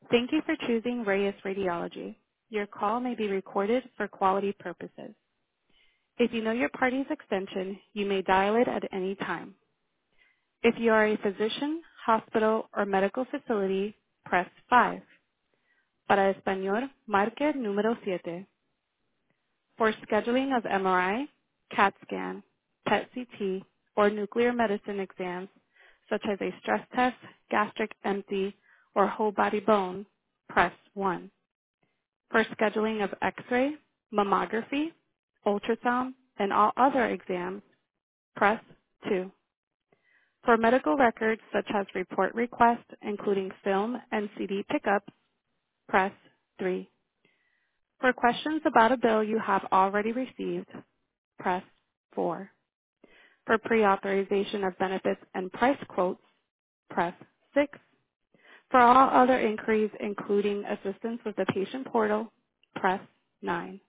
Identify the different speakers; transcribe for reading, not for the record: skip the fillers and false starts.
Speaker 1: Thank you for choosing Reyes Radiology. Your call may be recorded for quality purposes. If you know your party's extension, you may dial it at any time. If you are a physician, hospital, or medical facility, press 5. Para español, marque número siete. For scheduling of MRI, CAT scan, PET CT, or nuclear medicine exams, such as a stress test, gastric empty, or whole body bone, press 1. For scheduling of x-ray, mammography, ultrasound, and all other exams, press 2. For medical records such as report requests, including film and CD pickups, press 3. For questions about a bill you have already received, press 4. For pre-authorization of benefits and price quotes, press 6. For all other inquiries, including assistance with the patient portal, press 9.